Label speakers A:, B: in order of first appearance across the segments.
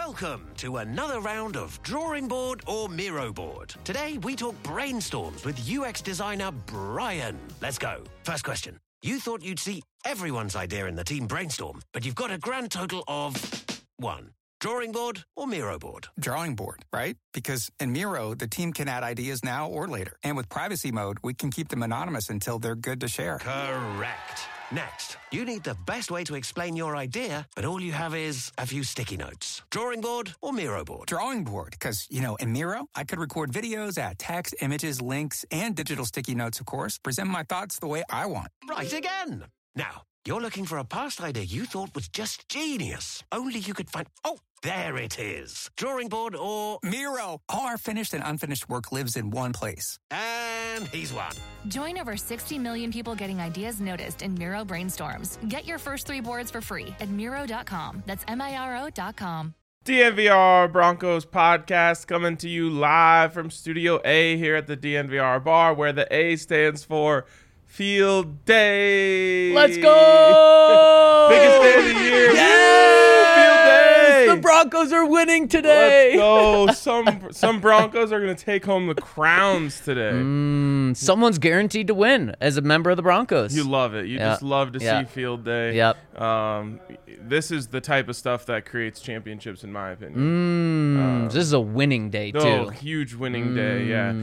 A: Welcome to another round of Drawing Board or Miro Board. Today, we talk brainstorms with UX designer Brian. Let's go. First question. You thought you'd see everyone's idea in the team brainstorm, but you've got a grand total of 1. Drawing board or Miro board?
B: Drawing board, right? Because in Miro, the team can add ideas now or later. And with privacy mode, we can keep them anonymous until they're good to share.
A: Correct. Next, you need the best way to explain your idea, but all you have is a few sticky notes. Drawing board or Miro board?
B: Drawing board, because, in Miro, I could record videos, add text, images, links, and digital sticky notes, of course, present my thoughts the way I want.
A: Right again. Now, you're looking for a past idea you thought was just genius. Only you could find... Oh, there it is. Drawing board or...
B: Miro. All our finished and unfinished work lives in one place.
A: And he's won.
C: Join over 60 million people getting ideas noticed in Miro Brainstorms. Get your first 3 boards for free at Miro.com. That's Miro.com.
D: DNVR Broncos podcast coming to you live from Studio A here at the DNVR bar, where the A stands for Field Day.
E: Let's go!
D: Biggest day of the year.
E: Yes!
D: Field Day.
E: The Broncos are winning today.
D: Let's go. Some Broncos are going to take home the crowns today.
E: Someone's guaranteed to win as a member of the Broncos.
D: You love it. You just love to see Field Day.
E: Yep.
D: This is the type of stuff that creates championships, in my opinion.
E: This is a winning day, too.
D: Oh, huge winning day,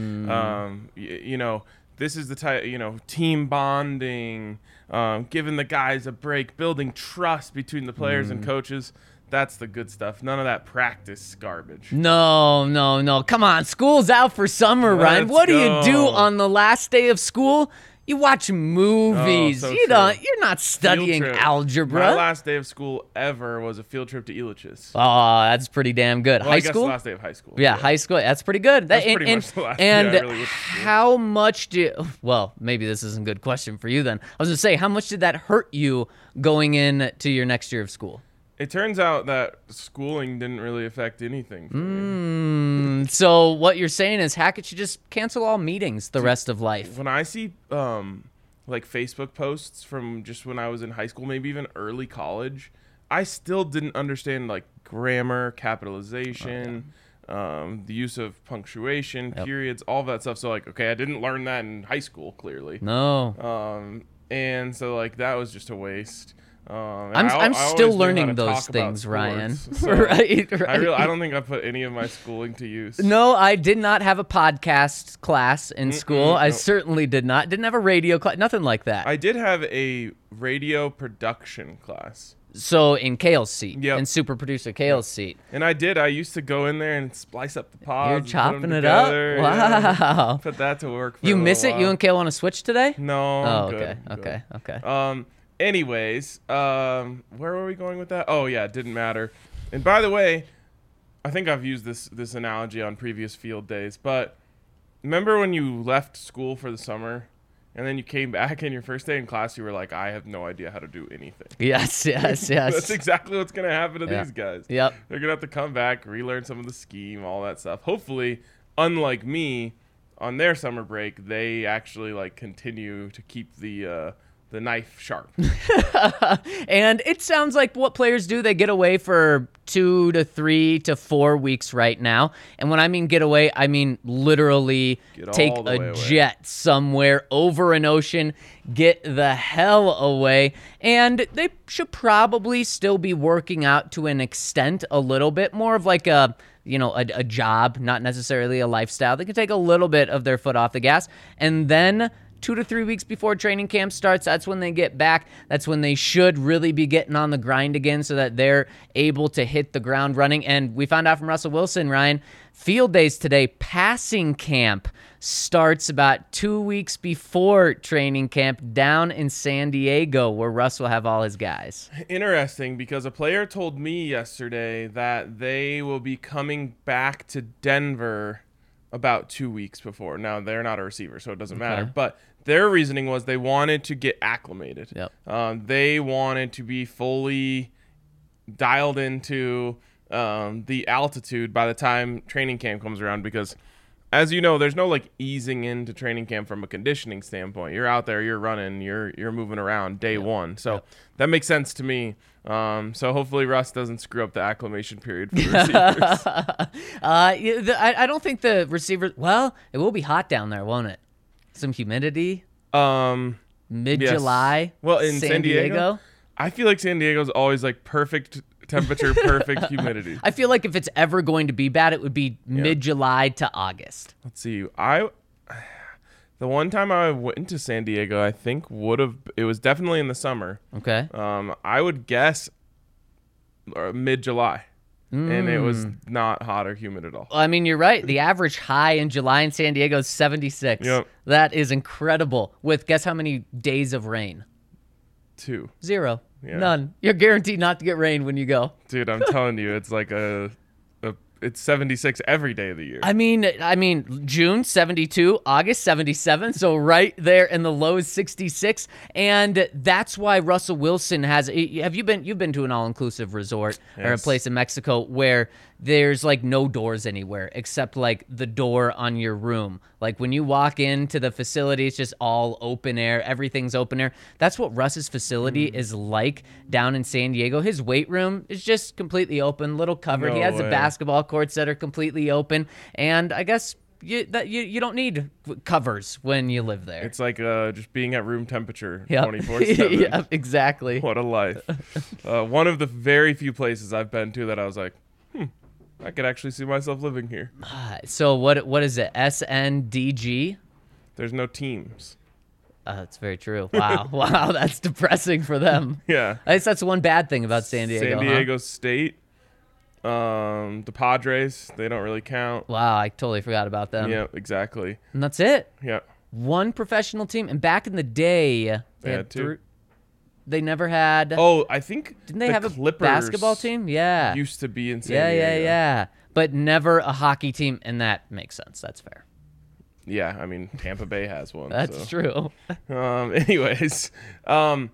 D: yeah. This is the type, team bonding, giving the guys a break, building trust between the players and coaches. That's the good stuff. None of that practice garbage.
E: No. Come on. School's out for summer, Ryan. What do you do on the last day of school? You watch movies. You're not studying algebra.
D: My last day of school ever was a field trip to Elitch's.
E: Oh, that's pretty damn good.
D: Well,
E: high
D: I guess
E: school?
D: The last day of high school.
E: Yeah, high school. That's pretty good.
D: That's pretty much the last day I really went to school.
E: How much well, maybe this isn't a good question for you then. I was going to say, how much did that hurt you going into your next year of school?
D: It turns out that schooling didn't really affect anything for me.
E: So what you're saying is Hackett should just cancel all meetings the rest of life.
D: When I see like Facebook posts from just when I was in high school, maybe even early college, I still didn't understand like grammar, capitalization, the use of punctuation, periods, all that stuff. So like, okay, I didn't learn that in high school, clearly.
E: No.
D: And so like that was just a waste.
E: I'm still learning those things, Ryan.
D: So
E: right.
D: I don't think I put any of my schooling to use.
E: No, I did not have a podcast class in school. I certainly did not. Didn't have a radio class, nothing like that.
D: I did have a radio production class.
E: So in Kale's seat,
D: Yep.
E: in super producer Kale's seat.
D: And I used to go in there and splice up the pods.
E: You're
D: and
E: chopping
D: put them
E: it up?
D: together.
E: Wow.
D: Yeah. Put that to work for
E: You
D: a
E: miss
D: little
E: it? You
D: while.
E: and Kale want to switch today?
D: No.
E: Oh,
D: I'm good.
E: Okay.
D: Anyways, where were we going with that? Oh, yeah, it didn't matter. And by the way, I think I've used this analogy on previous field days, but remember when you left school for the summer and then you came back and your first day in class, you were like, I have no idea how to do anything.
E: Yes.
D: That's exactly what's going to happen to these guys.
E: Yep.
D: They're going to have to come back, relearn some of the scheme, all that stuff. Hopefully, unlike me, on their summer break, they actually like continue to keep the knife sharp.
E: And it sounds like what players do, they get away for 2 to 3 to 4 weeks right now. And when I mean get away, I mean literally take a jet somewhere over an ocean, get the hell away. And they should probably still be working out to an extent a little bit more of like a job, not necessarily a lifestyle. They can take a little bit of their foot off the gas. And then 2 to 3 weeks before training camp starts, that's when they get back. That's when they should really be getting on the grind again so that they're able to hit the ground running. And we found out from Russell Wilson, Ryan, field days today, passing camp starts about 2 weeks before training camp down in San Diego, where Russ will have all his guys.
D: Interesting, because a player told me yesterday that they will be coming back to Denver about 2 weeks before. Now, they're not a receiver, so it doesn't matter. But their reasoning was they wanted to get acclimated.
E: Yep.
D: They wanted to be fully dialed into the altitude by the time training camp comes around, because as you know, there's no like easing into training camp from a conditioning standpoint. You're out there, you're running, you're moving around day one. So that makes sense to me. So hopefully Russ doesn't screw up the acclimation period for the receivers.
E: I don't think the receivers. Well, it will be hot down there, won't it? Some humidity. Mid-July.
D: Yes. Well, in San Diego, I feel like San Diego's always like perfect temperature, perfect humidity.
E: I feel like if it's ever going to be bad, it would be mid-July to August.
D: Let's see. The one time I went to San Diego, I think it was definitely in the summer.
E: Okay.
D: I would guess mid-July. And it was not hot or humid at all.
E: I mean, you're right. The average high in July in San Diego is 76.
D: Yep.
E: That is incredible. With guess how many days of rain?
D: 2.
E: 0.
D: Yeah.
E: None. You're guaranteed not to get rain when you go.
D: Dude, I'm telling you, it's like it's 76 every day of the year.
E: I mean, June 72, August 77, so right there in the low is 66, and that's why Russell Wilson has. You've been to an all-inclusive resort or a place in Mexico where there's like no doors anywhere except like the door on your room. Like when you walk into the facility, it's just all open air. Everything's open air. That's what Russ's facility is like down in San Diego. His weight room is just completely open, little covered.
D: No
E: he has
D: way.
E: the basketball courts that are completely open, and I guess you don't need covers when you live there.
D: It's like just being at room temperature
E: Yep.
D: 24/7.
E: Yeah, exactly.
D: What a life. One of the very few places I've been to that I was like, I could actually see myself living here.
E: So what is it? SNDG?
D: There's no teams.
E: That's very true. Wow. Wow, that's depressing for them.
D: Yeah.
E: I guess that's one bad thing about San Diego.
D: San Diego State. The Padres, they don't really count.
E: Wow, I totally forgot about them.
D: Yeah, exactly.
E: And that's it.
D: Yeah.
E: One professional team. And back in the day,
D: They had 2.
E: They never had.
D: Oh, I think
E: Didn't they
D: the
E: have
D: Clippers
E: a basketball team? Yeah.
D: used to be in San
E: Yeah,
D: Diego.
E: yeah. But never a hockey team, and that makes sense. That's fair.
D: Yeah, I mean, Tampa Bay has one.
E: That's true.
D: Anyways, let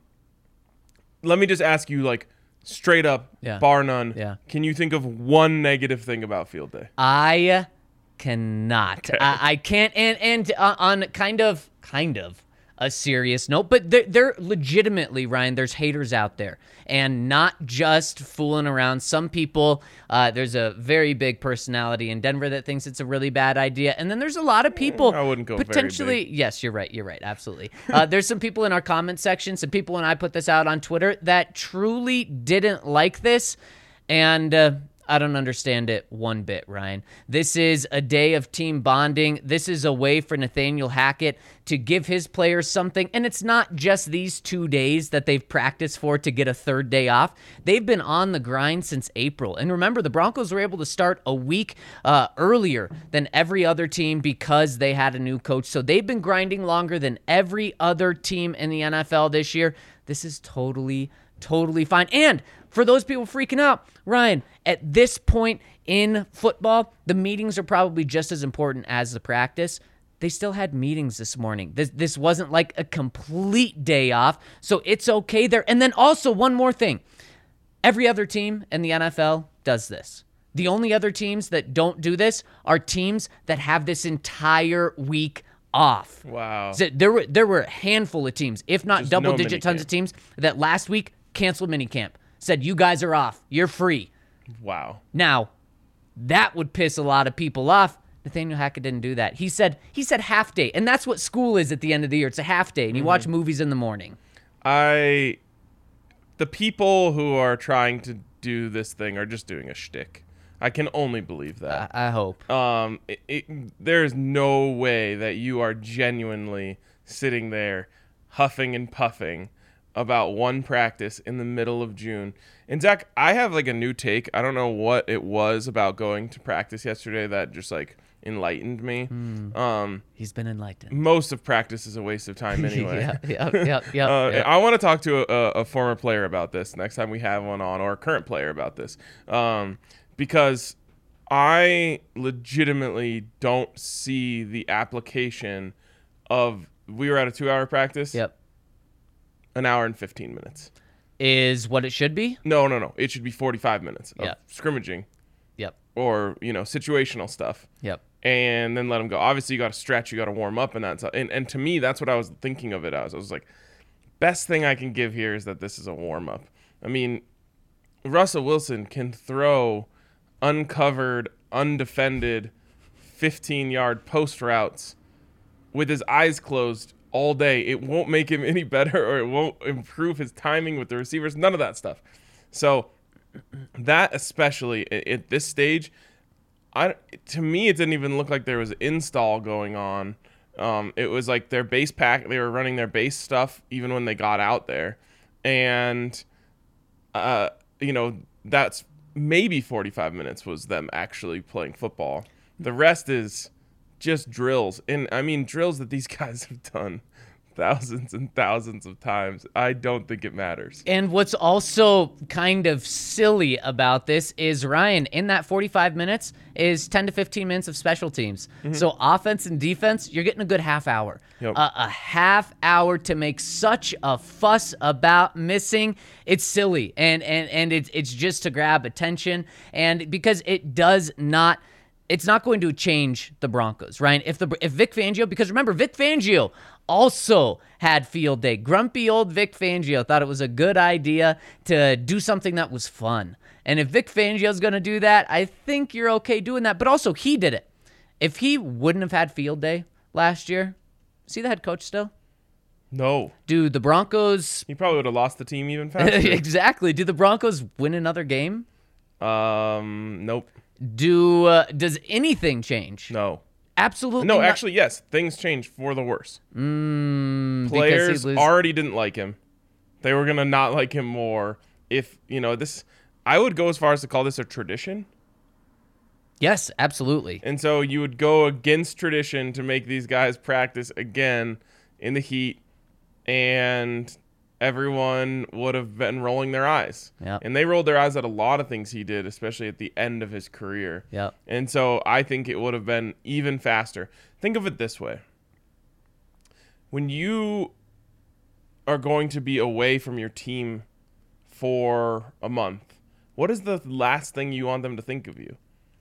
D: me just ask you, like, straight up, bar none.
E: Yeah.
D: Can you think of one negative thing about field day?
E: I cannot.
D: Okay.
E: I can't. And on kind of a serious note, but they're legitimately, Ryan, there's haters out there, and not just fooling around. Some people, there's a very big personality in Denver that thinks it's a really bad idea, and then there's a lot of people
D: I wouldn't go
E: potentially.
D: very big.
E: Yes, you're right, absolutely. There's some people in our comment section, some people when I put this out on Twitter that truly didn't like this, and I don't understand it one bit, Ryan. This is a day of team bonding. This is a way for Nathaniel Hackett to give his players something. And it's not just these 2 days that they've practiced for to get a third day off. They've been on the grind since April. And remember, the Broncos were able to start a week earlier than every other team because they had a new coach. So they've been grinding longer than every other team in the NFL this year. This is totally fine. And for those people freaking out, Ryan, at this point in football, the meetings are probably just as important as the practice. They still had meetings this morning. This wasn't like a complete day off, so it's okay there. And then also one more thing. Every other team in the NFL does this. The only other teams that don't do this are teams that have this entire week off.
D: Wow.
E: So there were a handful of teams, if not
D: Just
E: double-digit
D: no
E: tons of teams, that last week canceled minicamp. Said, you guys are off. You're free.
D: Wow.
E: Now, that would piss a lot of people off. Nathaniel Hackett didn't do that. He said half day, and that's what school is at the end of the year. It's a half day, and you watch movies in the morning.
D: The people who are trying to do this thing are just doing a shtick. I can only believe that.
E: I hope.
D: There's no way that you are genuinely sitting there huffing and puffing about one practice in the middle of June. And Zach, I have like a new take. I don't know what it was about going to practice yesterday that just like enlightened me.
E: He's been enlightened.
D: Most of practice is a waste of time anyway.
E: Yeah.
D: I want to talk to a former player about this next time we have one on, or a current player about this, because I legitimately don't see the application of, we were at a 2-hour practice.
E: Yep.
D: An hour and 15 minutes.
E: Is what it should be?
D: No. It should be 45 minutes of
E: Yeah.
D: scrimmaging
E: Yep.
D: or situational stuff.
E: Yep.
D: And then let them go. Obviously, you got to stretch, you got to warm up, and that's and to me, that's what I was thinking of it as. I was like, best thing I can give here is that this is a warm up. I mean, Russell Wilson can throw uncovered, undefended, 15-yard post routes with his eyes closed all day. It won't make him any better, or it won't improve his timing with the receivers. None of that stuff. So that, especially at this stage, to me, it didn't even look like there was install going on. It was like their base pack. They were running their base stuff even when they got out there, and that's maybe 45 minutes was them actually playing football. The rest is just drills, and I mean drills that these guys have done thousands and thousands of times. I don't think it matters.
E: And what's also kind of silly about this is, Ryan, in that 45 minutes is 10 to 15 minutes of special teams. Mm-hmm. So offense and defense, you're getting a good half hour.
D: Yep.
E: A half hour to make such a fuss about missing, it's silly. And it's just to grab attention. And because it's not going to change the Broncos, right? If Vic Fangio, because remember, Vic Fangio also had field day. Grumpy old Vic Fangio thought it was a good idea to do something that was fun. And if Vic Fangio's going to do that, I think you're okay doing that. But also, he did it. If he wouldn't have had field day last year, is he the head coach still?
D: No.
E: Do the Broncos...
D: He probably would have lost the team even faster.
E: Exactly. Do the Broncos win another game?
D: Nope.
E: Does anything change?
D: No.
E: Absolutely
D: no.
E: not.
D: Actually, yes. Things changed for the worse.
E: Players
D: already didn't like him. They were gonna not like him more. If this, I would go as far as to call this a tradition.
E: Yes, absolutely.
D: And so you would go against tradition to make these guys practice again in the heat, and everyone would have been rolling their eyes.
E: Yep.
D: And they rolled their eyes at a lot of things he did, especially at the end of his career.
E: Yep.
D: And so I think it would have been even faster. Think of it this way. When you are going to be away from your team for a month, what is the last thing you want them to think of you?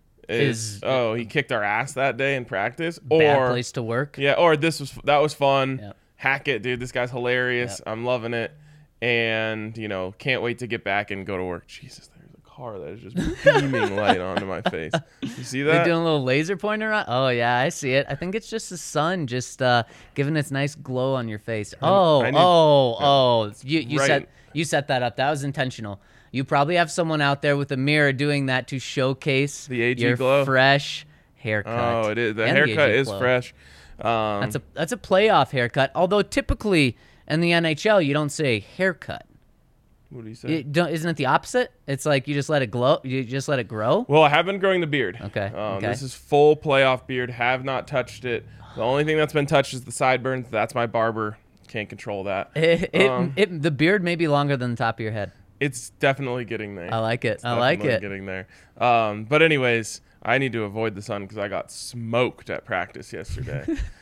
D: He kicked our ass that day in practice, or
E: bad place to work.
D: Yeah, or that was fun.
E: Yep.
D: Hackett, dude, this guy's hilarious.
E: Yep.
D: I'm loving it. And, can't wait to get back and go to work. Jesus, there's a car that is just beaming light onto my face. You see that?
E: They're doing a little laser pointer on? Oh, yeah, I see it. I think it's just the sun just giving its nice glow on your face. You set that up. That was intentional. You probably have someone out there with a mirror doing that to showcase
D: the AG
E: your
D: glow.
E: Fresh haircut.
D: Oh, it is. The haircut is fresh.
E: That's a playoff haircut. Although typically in the NHL you don't say haircut.
D: What do you say?
E: Isn't it the opposite? It's like you just let it glow. You just let it grow.
D: Well, I have been growing the beard.
E: Okay.
D: This is full playoff beard. Have not touched it. The only thing that's been touched is the sideburns. That's my barber. Can't control that.
E: The beard may be longer than the top of your head.
D: It's definitely getting there.
E: I like it. I like it.
D: Getting there. But anyways, I need to avoid the sun because I got smoked at practice yesterday.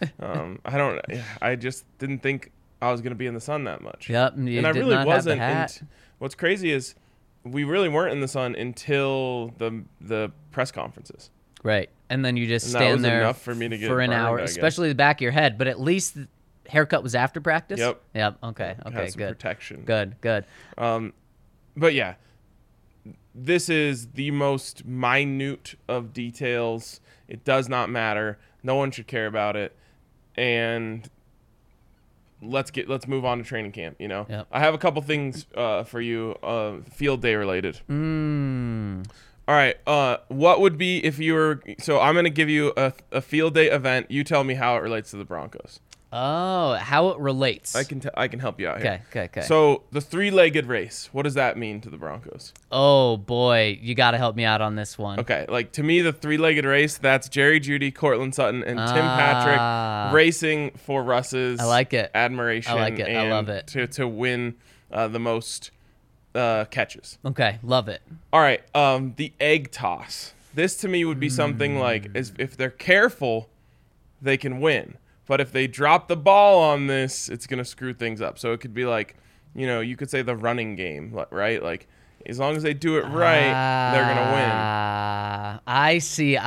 D: I just didn't think I was going to be in the sun that much.
E: Yep.
D: And I really wasn't. What's crazy is we really weren't in the sun until the press conferences.
E: Right. And then you just stand there
D: enough for me to get
E: for an hour, especially the back of your head. But at least the haircut was after practice?
D: Yep.
E: Okay,
D: had some
E: good.
D: Protection.
E: Good.
D: But yeah, this is the most minute of details. It does not matter. No one should care about it. And let's move on to training camp.
E: Yep.
D: I have a couple things for you, field day related. All right. What would be if you were? So I'm gonna give you a field day event. You tell me how it relates to the Broncos.
E: Oh, how it relates.
D: I can help you out here.
E: Okay.
D: So the 3-legged race, what does that mean to the Broncos?
E: Oh boy, you got to help me out on this one.
D: Okay, like to me, the 3-legged race, that's Jerry Jeudy, Cortland Sutton, and Tim Patrick racing for Russ's admiration.
E: I like it. I love it.
D: To win the most catches.
E: Okay, love it.
D: All right, the egg toss. This to me would be something like, if they're careful, they can win. But if they drop the ball on this, it's going to screw things up. So it could be like, you could say the running game, right? Like, as long as they do it right, they're going to
E: I see.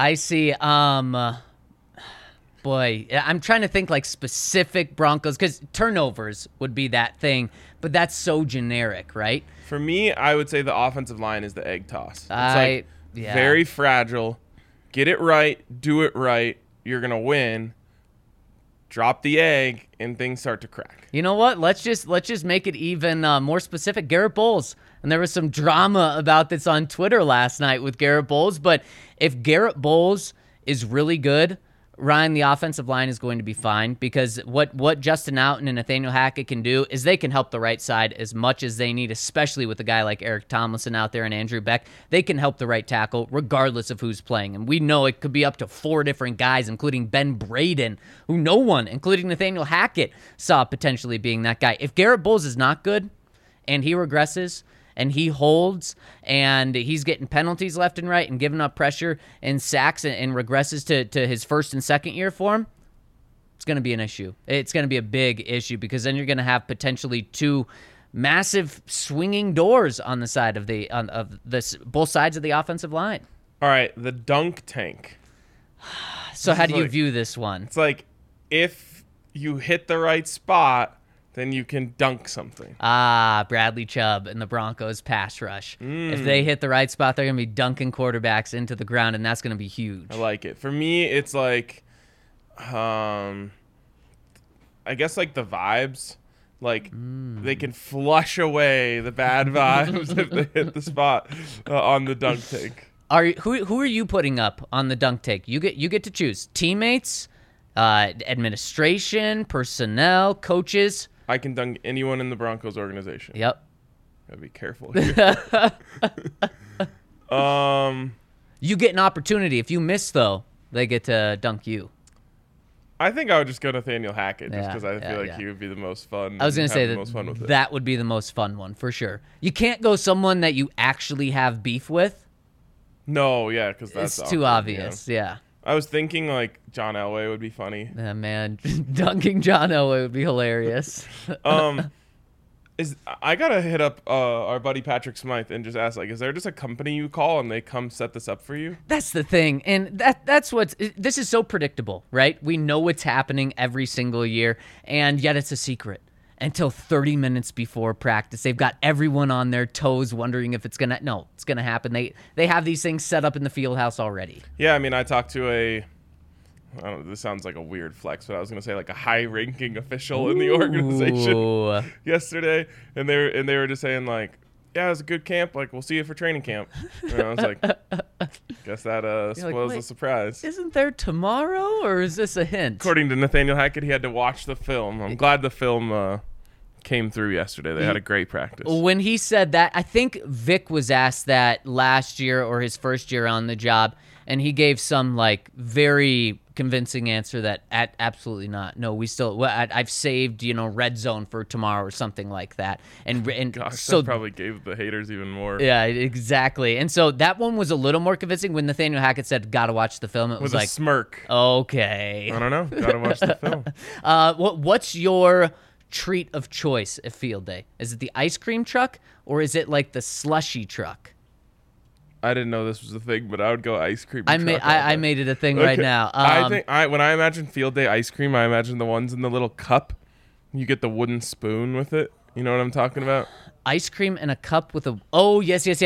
E: Boy, I'm trying to think like specific Broncos because turnovers would be that thing, but that's so generic, right?
D: For me, I would say the offensive line is the egg toss. It's very fragile. Get it right, do it right, you're going to win. Drop the egg, and things start to crack.
E: You know what? Let's just make it even more specific. Garrett Bowles. And there was some drama about this on Twitter last night with Garrett Bowles. But if Garrett Bowles is really good, Ryan, the offensive line is going to be fine because what Justin Outen and Nathaniel Hackett can do is they can help the right side as much as they need, especially with a guy like Eric Tomlinson out there and Andrew Beck. They can help the right tackle regardless of who's playing. And we know it could be up to 4 different guys, including Ben Braden, who no one, including Nathaniel Hackett, saw potentially being that guy. If Garrett Bowles is not good and he regresses and he holds, and he's getting penalties left and right and giving up pressure and sacks and regresses to his first and second year form, it's going to be an issue. It's going to be a big issue because then you're going to have potentially 2 massive swinging doors on the side of both sides of the offensive line.
D: All right, the dunk tank.
E: So how do you view this one?
D: It's like if you hit the right spot, then you can dunk something.
E: Bradley Chubb and the Broncos pass rush. If they hit the right spot, they're going to be dunking quarterbacks into the ground, and that's going to be huge.
D: I like it. For me, it's like, I guess like the vibes. Like they can flush away the bad vibes if they hit the spot on the dunk tank.
E: Who are you putting up on the dunk tank? You get to choose teammates, administration, personnel, coaches.
D: I can dunk anyone in the Broncos organization.
E: Yep.
D: Gotta be careful here.
E: You get an opportunity. If you miss, though, they get to dunk you.
D: I think I would just go Nathaniel Hackett just because I feel like he would be the most fun.
E: I was going to say that would be the most fun one for sure. You can't go someone that you actually have beef with.
D: No, yeah, because that's
E: too obvious. Yeah.
D: I was thinking like John Elway would be funny.
E: Yeah, man, dunking John Elway would be hilarious.
D: I gotta hit up our buddy Patrick Smythe and just ask, like, is there just a company you call and they come set this up for you?
E: That's the thing, and that's this is so predictable, right? We know what's happening every single year, and yet it's a secret. Until 30 minutes before practice, they've got everyone on their toes wondering if it's gonna happen. They have these things set up in the field house already.
D: Yeah, I mean, I talked to this sounds like a weird flex, but I was gonna say like a high-ranking official in the organization yesterday, and they were just saying like, yeah, it was a good camp. Like, we'll see you for training camp. And I was like, guess that spoils the surprise.
E: Isn't there tomorrow, or is this a hint?
D: According to Nathaniel Hackett, he had to watch the film. I'm glad the film came through yesterday. They had a great practice.
E: When he said that, I think Vic was asked that last year or his first year on the job, and he gave some like very convincing answer that absolutely not. No, I've saved red zone for tomorrow or something like that. And
D: gosh,
E: so
D: that probably gave the haters even more.
E: Yeah, exactly. And so that one was a little more convincing when Nathaniel Hackett said, "Gotta watch the film." It was like
D: a smirk.
E: Okay.
D: I don't know. Gotta watch the film.
E: What's your treat of choice at field day? Is it the ice cream truck or is it like the slushy truck?
D: I didn't know this was a thing, but I would go ice cream.
E: I made it a thing right now.
D: When I imagine field day ice cream, I imagine the ones in the little cup. You get the wooden spoon with it. You know what I'm talking about?
E: Ice cream in a cup with a... Oh, yes. Yeah,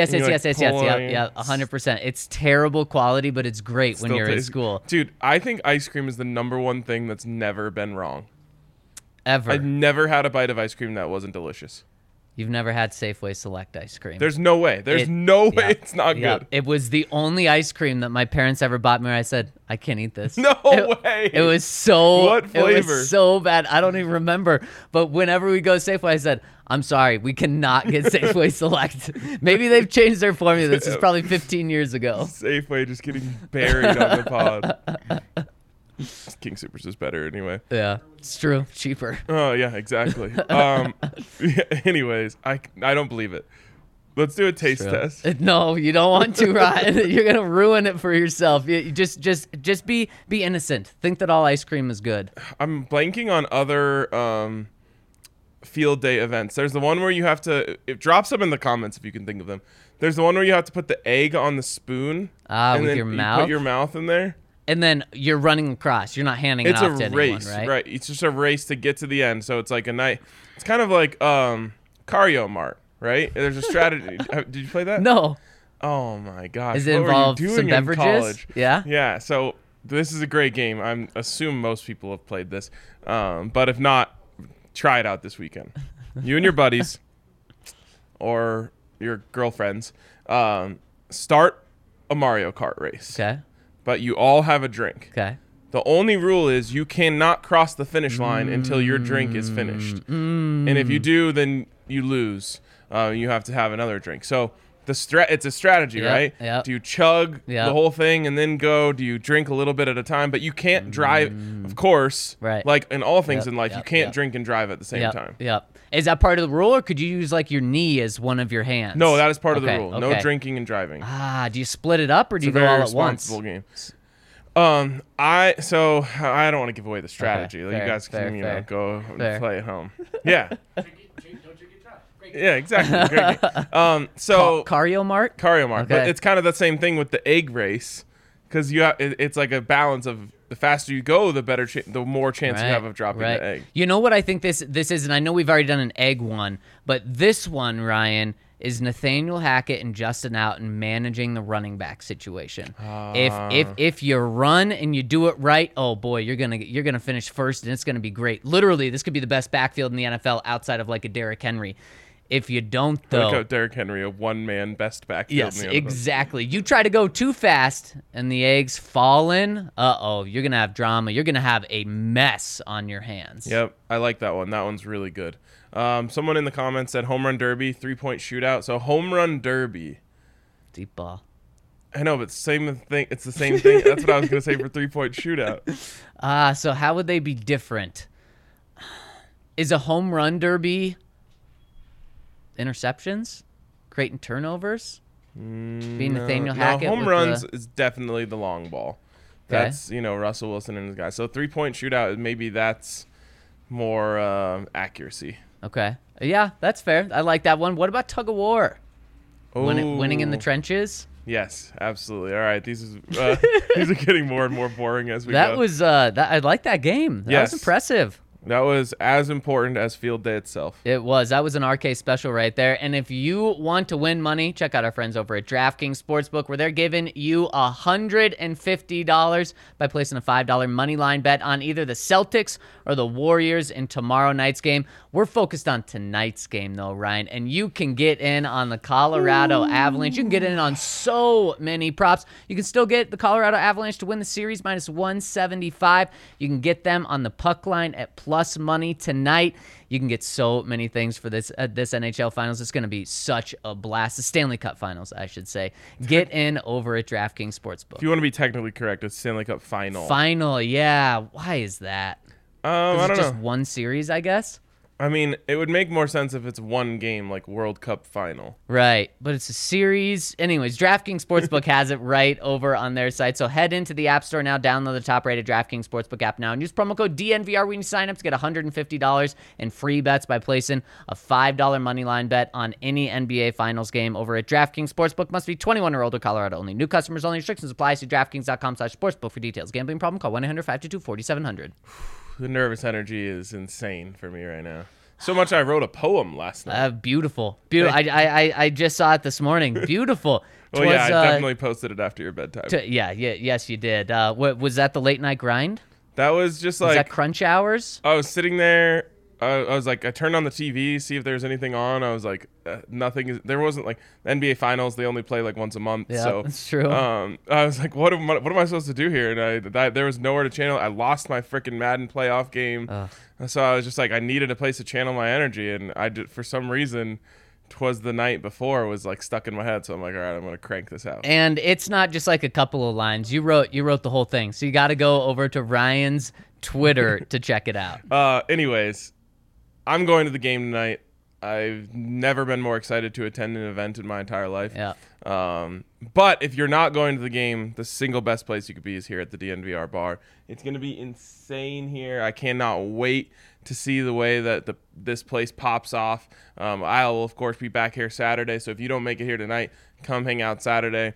E: 100%. It's terrible quality, but it's great when you're in school.
D: Dude, I think ice cream is the number one thing that's never been wrong.
E: Ever.
D: I've never had a bite of ice cream that wasn't delicious.
E: You've never had Safeway Select ice cream.
D: There's no way. There's no way it's not good.
E: It was the only ice cream that my parents ever bought me where I said, I can't eat this.
D: No way.
E: It was so...
D: What flavor?
E: It was so bad. I don't even remember. But whenever we go to Safeway, I said, I'm sorry, we cannot get Safeway Select. Maybe they've changed their formula. This is probably 15 years ago.
D: Safeway just getting buried on the pod. King Soopers is better anyway.
E: Yeah, it's true. Cheaper.
D: Oh, yeah, exactly. Anyways, I don't believe it. Let's do a taste test.
E: No, you don't want to, Ryan. You're going to ruin it for yourself. You just be innocent. Think that all ice cream is good.
D: I'm blanking on other field day events. There's the one where you have to drop some in the comments if you can think of them. There's the one where you have to put the egg on the spoon.
E: With
D: then
E: your
D: you
E: mouth?
D: put your mouth in there.
E: And then you're running across. You're not handing it off to
D: race,
E: anyone, right?
D: It's just a race to get to the end. So it's like a night. It's kind of like Cario Mart, right? There's a strategy. Did you play that?
E: No.
D: Oh my gosh.
E: Does it involve some beverages? Yeah.
D: Yeah. So this is a great game. I assume most people have played this, but if not, try it out this weekend. You and your buddies or your girlfriends start a Mario Kart race.
E: Okay.
D: But you all have a drink.
E: Okay.
D: The only rule is you cannot cross the finish line until your drink is finished. And if you do, then you lose. You have to have another drink. So it's a strategy, right?
E: Yep.
D: Do you chug the whole thing and then go? Do you drink a little bit at a time? But you can't drive, of course.
E: Right.
D: Like in all things in life, you can't drink and drive at the same time.
E: Yep. Is that part of the rule, or could you use like your knee as one of your hands?
D: No, that is part of the rule.
E: Okay.
D: No drinking and driving.
E: Do you split it up, or do you go all at once?
D: It's a very responsible game. I don't want to give away the strategy.
E: Okay,
D: you guys can go and play at home. Yeah. Yeah, exactly. Great game.
E: Cario Mart.
D: Okay. But it's kind of the same thing with the egg race, because it's like a balance of the faster you go, the better, the more chance you have of dropping the egg.
E: You know what I think this is, and I know we've already done an egg one, but this one, Ryan, is Nathaniel Hackett and Justin Outen managing the running back situation. If you run and you do it right, oh boy, you're gonna finish first, and it's gonna be great. Literally, this could be the best backfield in the NFL outside of like a Derrick Henry. If you don't, though,
D: like Derrick Henry, a one-man best backfield.
E: Yes,
D: in the NFL.
E: exactly. You try to go too fast, and the eggs fall in. You're gonna have drama. You're gonna have a mess on your hands.
D: Yep, I like that one. That one's really good. Someone in the comments said home run derby, 3-point shootout. So home run derby,
E: deep ball.
D: I know, but same thing. It's the same thing. That's what I was gonna say for 3-point shootout.
E: So how would they be different? Is a home run derby interceptions, creating turnovers, being Nathaniel Hackett?
D: Home runs is definitely the long ball. That's Russell Wilson and his guys. So 3-point shootout, maybe that's more accuracy.
E: Okay, yeah, that's fair. I like that one. What about tug of war?
D: Oh.
E: Winning in the trenches.
D: Yes, absolutely. All right, these are getting more and more boring as we go.
E: That was I like that game. That was impressive.
D: That was as important as field day itself.
E: It was. That was an RK special right there. And if you want to win money, check out our friends over at DraftKings Sportsbook, where they're giving you $150 by placing a $5 money line bet on either the Celtics or the Warriors in tomorrow night's game. We're focused on tonight's game, though, Ryan. And you can get in on the Colorado Avalanche. You can get in on so many props. You can still get the Colorado Avalanche to win the series minus 175. You can get them on the puck line at plus money tonight. You can get so many things for this NHL Finals. It's going to be such a blast. The Stanley Cup Finals, I should say. Get in over at DraftKings Sportsbook.
D: If you want to be technically correct, it's Stanley Cup Final.
E: Final, yeah. Why is that?
D: I don't know.
E: Just one series, I guess?
D: I mean, it would make more sense if it's one game, like World Cup Final.
E: Right, but it's a series. Anyways, DraftKings Sportsbook has it right over on their site. So head into the App Store now, download the top-rated DraftKings Sportsbook app now, and use promo code DNVR when you sign up to get $150 in free bets by placing a $5 moneyline bet on any NBA Finals game over at DraftKings Sportsbook. Must be 21 or older, Colorado only. New customers only. Restrictions apply. See DraftKings.com/sportsbook for details. Gambling problem? Call 1-800-522-4700.
D: The nervous energy is insane for me right now. So much I wrote a poem last night.
E: Beautiful. I just saw it this morning. Beautiful.
D: Well, I definitely posted it after your bedtime.
E: Yes, you did. What was that? The late night grind?
D: That was just like.
E: Was that crunch hours?
D: I was sitting there. I was like, I turned on the TV, see if there's anything on. I was like, nothing. There wasn't like the NBA Finals. They only play like once a month.
E: Yeah,
D: so
E: that's true.
D: I was like, what am I supposed to do here? And there was nowhere to channel. I lost my freaking Madden playoff game. So I was just like, I needed a place to channel my energy, and I did, for some reason. 'Twas the night before was like stuck in my head, so I'm like, all right, I'm gonna crank this out.
E: And it's not just like a couple of lines. You wrote the whole thing, so you got to go over to Ryan's Twitter to check it out.
D: Anyways, I'm going to the game tonight. I've never been more excited to attend an event in my entire life.
E: Yeah.
D: But if you're not going to the game, the single best place you could be is here at the DNVR bar. It's going to be insane here. I cannot wait to see the way that this place pops off. I'll, of course, be back here Saturday. So if you don't make it here tonight, come hang out Saturday.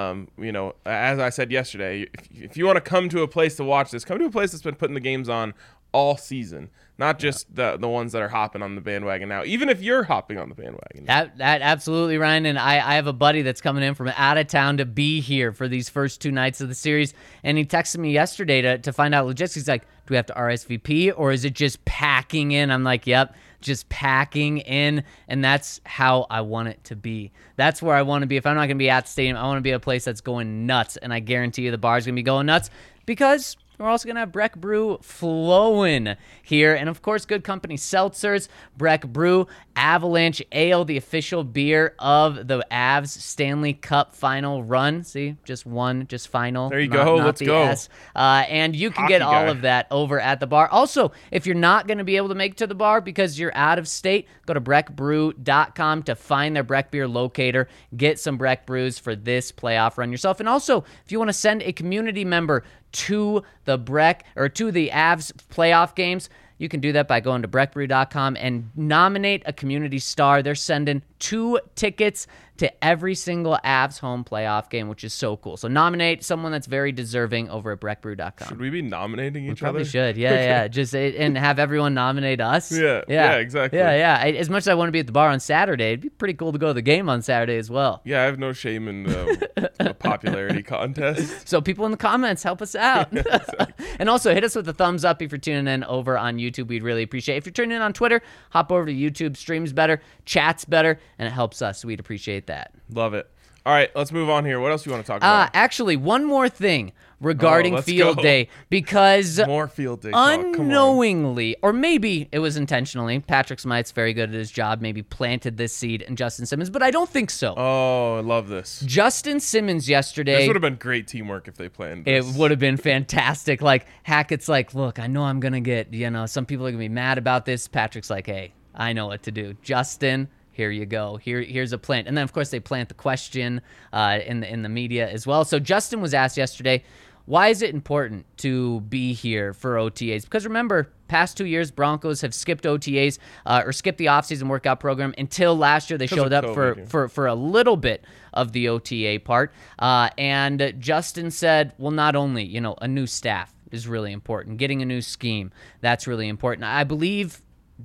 D: As I said yesterday, if you want to come to a place to watch this, come to a place that's been putting the games on all season, not just the ones that are hopping on the bandwagon now, even if you're hopping on the bandwagon.
E: That absolutely, Ryan. And I have a buddy that's coming in from out of town to be here for these first 2 nights of the series. And he texted me yesterday to find out logistics. He's like, do we have to RSVP or is it just packing in? I'm like, yep, just packing in. And that's how I want it to be. That's where I want to be. If I'm not going to be at the stadium, I want to be at a place that's going nuts. And I guarantee you the bar's going to be going nuts because we're also going to have Breck Brew flowing here. And, of course, good company seltzers, Breck Brew, Avalanche Ale, the official beer of the Avs Stanley Cup final run. See, just one, just final.
D: There you go. Let's go.
E: S. And you can get all of that over at the bar. Also, if you're not going to be able to make it to the bar because you're out of state, go to breckbrew.com to find their Breck beer locator. Get some Breck Brews for this playoff run yourself. And also, if you want to send a community member to the Avs playoff games, you can do that by going to breckbrew.com and nominate a community star. They're sending 2 tickets to every single Avs home playoff game, which is so cool. So nominate someone that's very deserving over at breckbrew.com.
D: Should we be nominating each
E: Probably
D: other?
E: should. Yeah,
D: Okay.
E: yeah. Just and have everyone nominate us.
D: Yeah, exactly.
E: Yeah. As much as I want to be at the bar on Saturday, it'd be pretty cool to go to the game on Saturday as well.
D: Yeah, I have no shame in a popularity contest.
E: So people in the comments, help us out. And also hit us with a thumbs up if you're tuning in over on YouTube. We'd really appreciate it. If you're tuning in on Twitter, hop over to YouTube. Streams better, chat's better, and it helps us. We'd appreciate that.
D: Love it. All right, let's move on here. What else do you want to talk about?
E: Actually, one more thing regarding
D: let's
E: field
D: go.
E: day, because
D: More field day talk. Come on.
E: unknowingly, or maybe it was intentionally, Patrick Smythe's very good at his job, maybe planted this seed in Justin Simmons, but I don't think so.
D: Oh, I love this.
E: Justin Simmons yesterday.
D: This would have been great teamwork if they planned
E: It
D: this.
E: would have been fantastic. Like, Hackett's like, look, I know I'm going to get, some people are going to be mad about this. Patrick's like, hey, I know what to do. Justin, here you go. Here's a plant. And then, of course, they plant the question in the media as well. So Justin was asked yesterday, why is it important to be here for OTAs? Because remember, past 2 years, Broncos have skipped OTAs or skipped the offseason workout program until last year. They showed up for a little bit of the OTA part. And Justin said, well, not only, a new staff is really important. Getting a new scheme, that's really important. I believe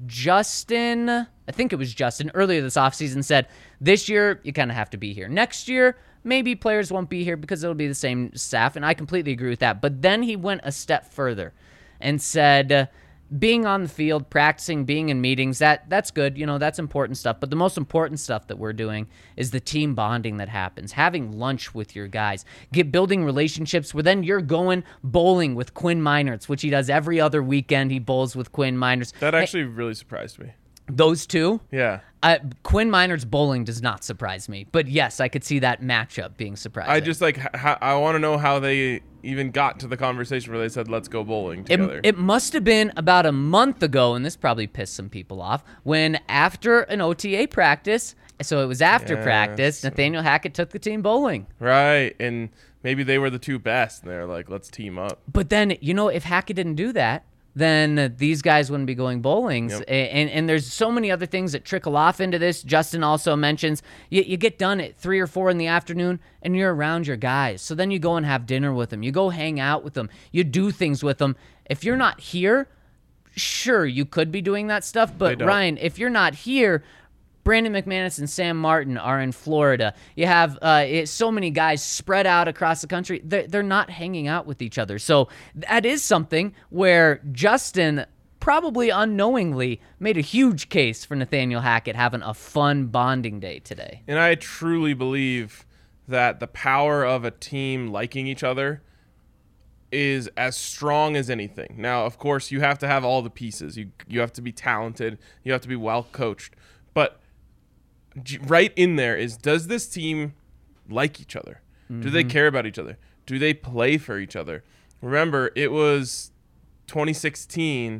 E: I think it was Justin, earlier this offseason said, this year, you kind of have to be here. Next year, maybe players won't be here because it'll be the same staff, and I completely agree with that. But then he went a step further and said, being on the field, practicing, being in meetings, that's good. That's important stuff. But the most important stuff that we're doing is the team bonding that happens, having lunch with your guys, building relationships where then you're going bowling with Quinn Meinerz, which he does every other weekend. He bowls with Quinn Meinerz.
D: That actually really surprised me.
E: Those two?
D: Yeah.
E: Quinn Meinerz bowling does not surprise me. But yes, I could see that matchup being surprising.
D: I just I want to know how they even got to the conversation where they said, let's go bowling together.
E: It must have been about a month ago, and this probably pissed some people off, when after an OTA practice, so it was after practice, Nathaniel Hackett took the team bowling.
D: Right, and maybe they were the two best, and they're like, let's team up.
E: But then, if Hackett didn't do that, then these guys wouldn't be going bowling. Yep. And there's so many other things that trickle off into this. Justin also mentions you get done at 3 or 4 in the afternoon and you're around your guys. So then you go and have dinner with them. You go hang out with them. You do things with them. If you're not here, sure, you could be doing that stuff. But Ryan, if you're not here, Brandon McManus and Sam Martin are in Florida. You have so many guys spread out across the country. They're not hanging out with each other. So that is something where Justin probably unknowingly made a huge case for Nathaniel Hackett having a fun bonding day today.
D: And I truly believe that the power of a team liking each other is as strong as anything. Now, of course, you have to have all the pieces. You have to be talented. You have to be well coached. But right in there is, does this team like each other? Mm-hmm. Do they care about each other? Do they play for each other? Remember, it was 2016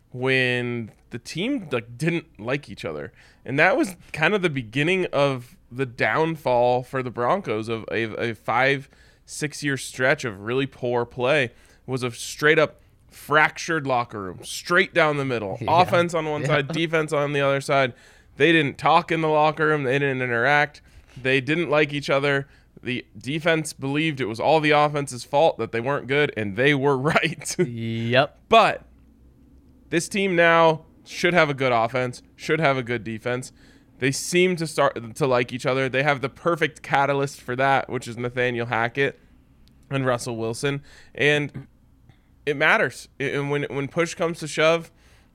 D: when the team didn't like each other. And that was kind of the beginning of the downfall for the Broncos of a 5-6 year stretch of really poor play. Was a straight up fractured locker room, straight down the middle. Yeah. Offense on one side, defense on the other side. They didn't talk in the locker room. They didn't interact. They didn't like each other. The defense believed it was all the offense's fault that they weren't good, and they were right.
E: Yep.
D: But this team now should have a good offense, should have a good defense. They seem to start to like each other. They have the perfect catalyst for that, which is Nathaniel Hackett and Russell Wilson. And it matters. And when push comes to shove,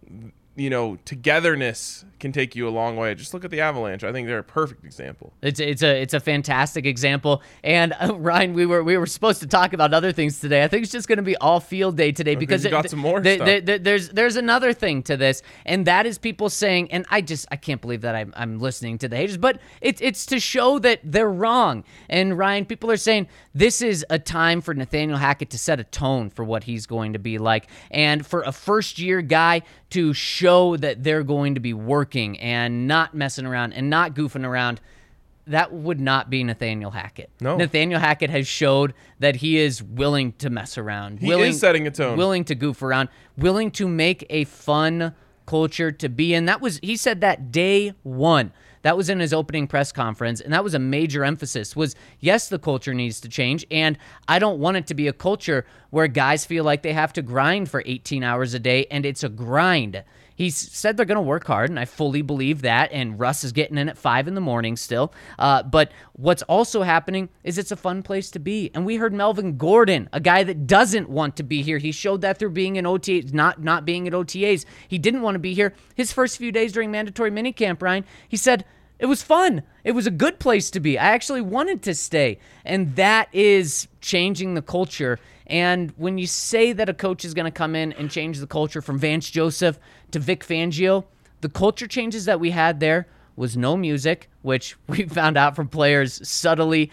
D: togetherness can take you a long way. Just look at the Avalanche. I think they're a perfect example.
E: It's a fantastic example. And Ryan, we were supposed to talk about other things today. I think it's just going to be all field day today because
D: you got some more stuff.
E: There's another thing to this, and that is people saying, and I can't believe that I'm listening to the haters, but it's to show that they're wrong. And Ryan, people are saying this is a time for Nathaniel Hackett to set a tone for what he's going to be like, and for a first-year guy to show that they're going to be working and not messing around and not goofing around. That would not be Nathaniel Hackett.
D: No.
E: Nathaniel Hackett has showed that he is willing to mess around.
D: He is setting a tone.
E: Willing to goof around. Willing to make a fun culture to be in. He said that day one. That was in his opening press conference, and that was a major emphasis, was, yes, the culture needs to change, and I don't want it to be a culture where guys feel like they have to grind for 18 hours a day, and it's a grind. He said they're going to work hard, and I fully believe that, and Russ is getting in at 5 a.m. still. But what's also happening is it's a fun place to be. And we heard Melvin Gordon, a guy that doesn't want to be here. He showed that through being in OTAs, not being at OTAs. He didn't want to be here. His first few days during mandatory minicamp, Ryan, he said, it was fun. It was a good place to be. I actually wanted to stay. And that is changing the culture. And when you say that a coach is going to come in and change the culture from Vance Joseph to Vic Fangio, the culture changes that we had there was no music, which we found out from players subtly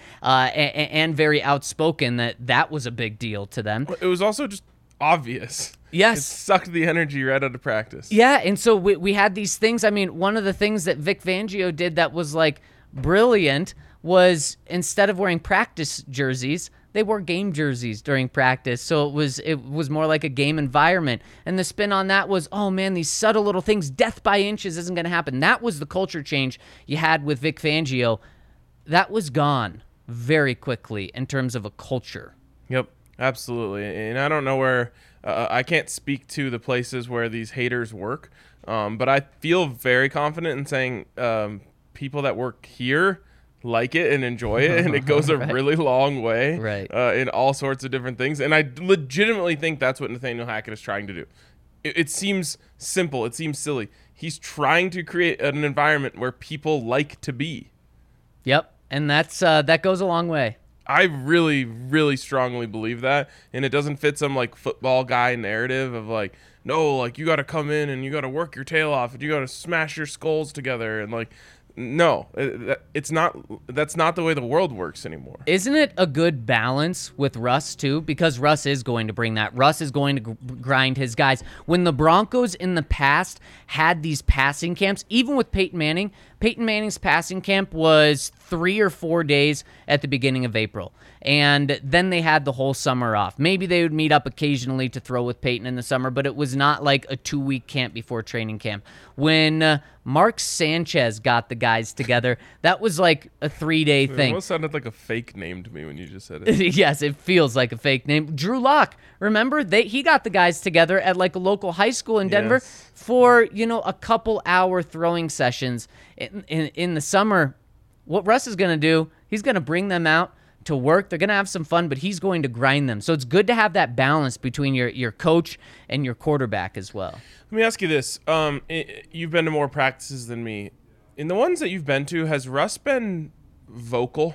E: and very outspoken that was a big deal to them.
D: It was also just obvious.
E: Yes.
D: It sucked the energy right out of practice.
E: Yeah, and so we had these things. I mean, one of the things that Vic Fangio did that was, brilliant was instead of wearing practice jerseys, they wore game jerseys during practice. So it was more like a game environment. And the spin on that was, oh, man, these subtle little things, death by inches isn't going to happen. That was the culture change you had with Vic Fangio. That was gone very quickly in terms of a culture.
D: Yep, absolutely. And I don't know where I can't speak to the places where these haters work, but I feel very confident in saying people that work here like it and enjoy it, and it goes a really long way in all sorts of different things. And I legitimately think that's what Nathaniel Hackett is trying to do. It seems simple. It seems silly. He's trying to create an environment where people like to be.
E: Yep, and that goes a long way.
D: I really, really strongly believe that, and it doesn't fit some football guy narrative of no, you got to come in and you got to work your tail off and you got to smash your skulls together and no, it's not. That's not the way the world works anymore.
E: Isn't it a good balance with Russ too? Because Russ is going to bring that. Russ is going to grind his guys. When the Broncos in the past had these passing camps, even with Peyton Manning's passing camp was 3 or 4 days at the beginning of April. And then they had the whole summer off. Maybe they would meet up occasionally to throw with Peyton in the summer, but it was not like a 2-week camp before training camp. When Mark Sanchez got the guys together, that was like a 3-day thing. It
D: almost sounded like a fake name to me when you just said it.
E: Yes, it feels like a fake name. Drew Lock, remember? He got the guys together at a local high school in Denver for, a couple hour throwing sessions in the summer. What Russ is going to do, he's going to bring them out to work. They're going to have some fun, but he's going to grind them. So it's good to have that balance between your coach and your quarterback as well.
D: Let me ask you this. You've been to more practices than me. In the ones that you've been to, has Russ been vocal?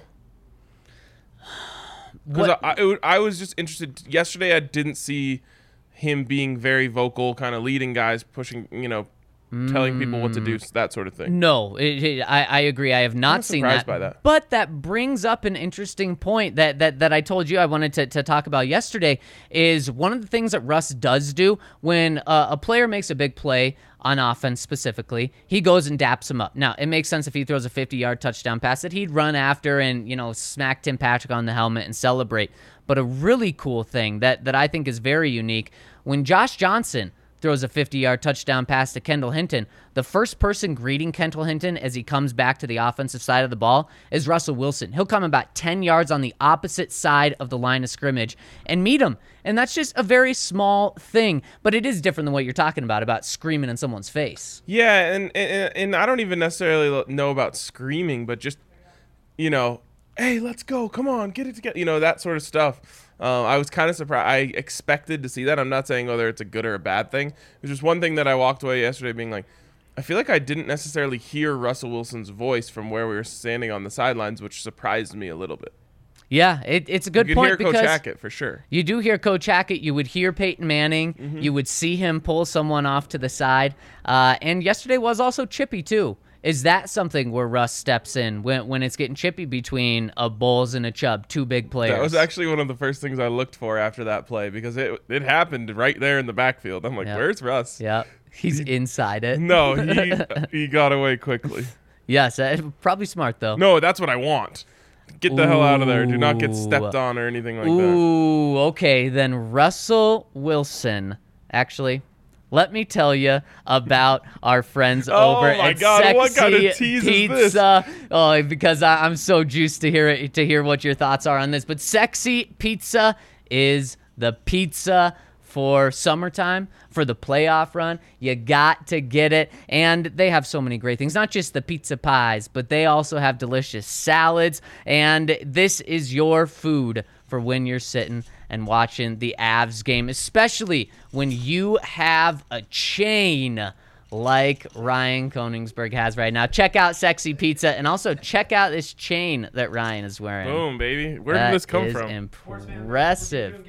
D: Because I was just interested. Yesterday I didn't see him being very vocal, kind of leading guys, pushing, telling people what to do, that sort of thing.
E: No, I agree. I have not seen that.
D: By that.
E: But that brings up an interesting point that I told you I wanted to talk about yesterday, is one of the things that Russ does do when a player makes a big play on offense specifically, he goes and daps him up. Now, it makes sense if he throws a 50-yard touchdown pass that he'd run after and, smack Tim Patrick on the helmet and celebrate. But a really cool thing that I think is very unique, when Josh Johnson throws a 50-yard touchdown pass to Kendall Hinton, the first person greeting Kendall Hinton as he comes back to the offensive side of the ball is Russell Wilson. He'll come about 10 yards on the opposite side of the line of scrimmage and meet him. And that's just a very small thing, but it is different than what you're talking about screaming in someone's face.
D: Yeah, and I don't even necessarily know about screaming, but just, hey, let's go, come on, get it together, that sort of stuff. I was kind of surprised. I expected to see that. I'm not saying whether it's a good or a bad thing. It was just one thing that I walked away yesterday being like, I feel like I didn't necessarily hear Russell Wilson's voice from where we were standing on the sidelines, which surprised me a little bit.
E: Yeah, it's a good point.
D: You could hear Coach Hackett for sure.
E: You do hear Coach Hackett. You would hear Peyton Manning. Mm-hmm. You would see him pull someone off to the side. And yesterday was also chippy too. Is that something where Russ steps in when it's getting chippy between a Bowles and a Chubb, two big players?
D: That was actually one of the first things I looked for after that play because it happened right there in the backfield. I'm like, Where's Russ?
E: Yeah, he's inside it.
D: No, he got away quickly.
E: Yes, probably smart though.
D: No, that's what I want. Get the hell out of there. Do not get stepped on or anything like that.
E: Ooh, okay, then Russell Wilson. Actually, let me tell you about our friends over at Sexy
D: what kind of tease
E: Pizza.
D: Is this?
E: Oh, because I'm so juiced to hear what your thoughts are on this. But Sexy Pizza is the pizza for summertime, for the playoff run. You got to get it. And they have so many great things, not just the pizza pies, but they also have delicious salads. And this is your food for when you're sitting and watching the Avs game, especially when you have a chain like Ryan Koenigsberg has right now. Check out Sexy Pizza and also check out this chain that Ryan is wearing.
D: Boom, baby. Where did this come from?
E: Impressive.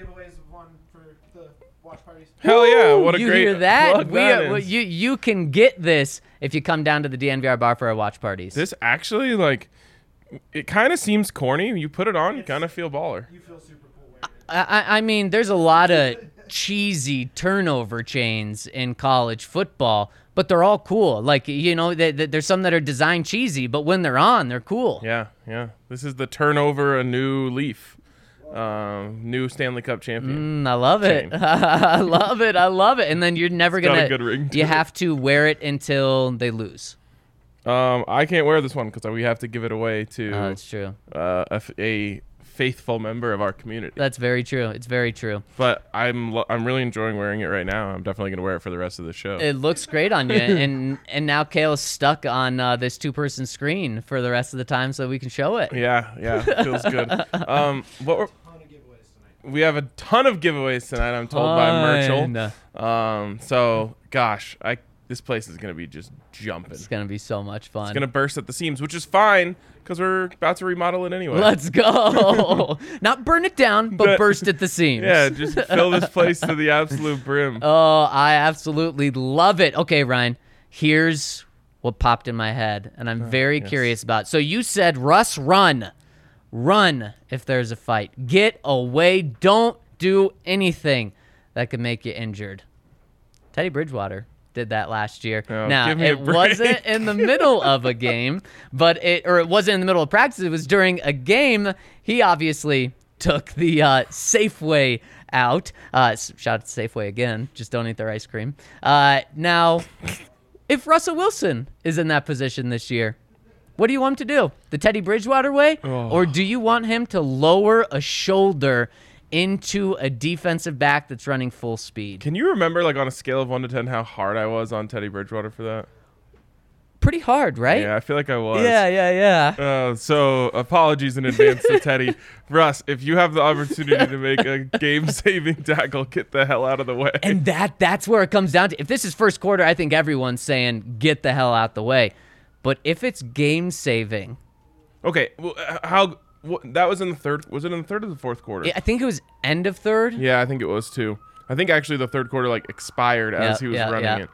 D: Hell yeah, what a
E: you
D: great
E: hear that?
D: plug
E: You can get this if you come down to the DNVR bar for our watch parties.
D: This actually, it kind of seems corny. You put it on, you kind of feel baller.
F: You feel super cool.
E: I mean, there's a lot of cheesy turnover chains in college football, but they're all cool. There's some that are designed cheesy, but when they're on, they're cool.
D: Yeah. This is the turnover a new leaf. New Stanley Cup champion.
E: I love it. I love it. And then you're never
D: got a good ring to
E: you
D: it.
E: have to wear it until they lose.
D: I can't wear this one because we have to give it away to
E: that's true.
D: A faithful member of our community.
E: That's very true. It's very true.
D: But I'm really enjoying wearing it right now. I'm definitely going to wear it for the rest of the show.
E: It looks great on you. and now Kale's stuck on this 2-person screen for the rest of the time so we can show it.
D: Yeah, feels good. We have a ton of giveaways tonight, I'm told by Merchel. So, gosh, this place is going to be just jumping.
E: It's going to be so much fun.
D: It's going to burst at the seams, which is fine because we're about to remodel it anyway.
E: Let's go. Not burn it down, but burst at the seams.
D: Yeah, just fill this place to the absolute brim.
E: Oh, I absolutely love it. Okay, Ryan, here's what popped in my head, and I'm very curious about. So you said, Russ, run. Run if there's a fight. Get away. Don't do anything that could make you injured. Teddy Bridgewater did that last year. Now, it wasn't in the middle of a game, it wasn't in the middle of practice. It was during a game. He obviously took the Safeway out. Shout out to Safeway again. Just don't eat their ice cream. Now, if Russell Wilson is in that position this year, what do you want him to do? The Teddy Bridgewater way?
D: Oh.
E: Or do you want him to lower a shoulder into a defensive back that's running full speed?
D: Can you remember, on a scale of 1 to 10, how hard I was on Teddy Bridgewater for that?
E: Pretty hard, right?
D: Yeah, I feel like I was.
E: Yeah.
D: So apologies in advance to Teddy. Russ, if you have the opportunity to make a game-saving tackle, get the hell out of the way.
E: And that's where it comes down to. If this is first quarter, I think everyone's saying, get the hell out the way. But if it's game-saving...
D: Okay, well, that was in the third... Was it in the third or the fourth quarter?
E: I think it was end of third.
D: Yeah, I think it was too. I think actually the third quarter expired as he was running it.